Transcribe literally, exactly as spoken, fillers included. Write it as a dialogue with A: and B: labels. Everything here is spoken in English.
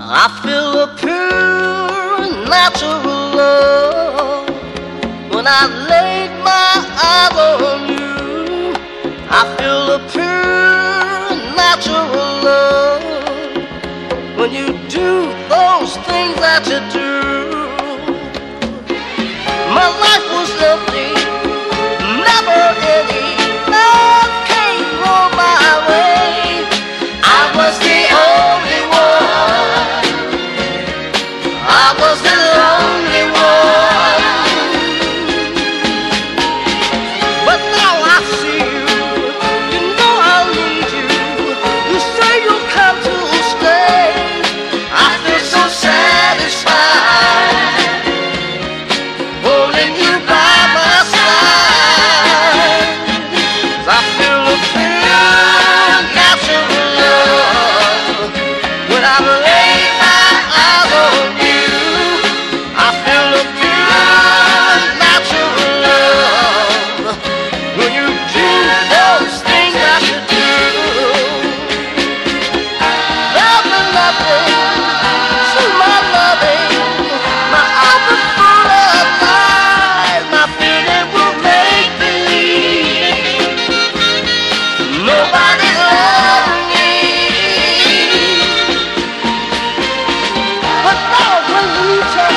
A: I feel a pure natural love when I laid my eyes on you. I feel a pure natural love when you do those things that you do. My life was empty, never any love came on my way. I was the only one, I was the lonely one. But now I see you, you know I need you. You say you'll come to stay. I feel so satisfied holding you by my side. I feel a pure natural love when I lay my eyes on you. I feel a pure natural love when you do those things that you do. Love me, loving, to my loving, my eyes are full of lies, my feeling will make believe nobody's loving me. But now when we touch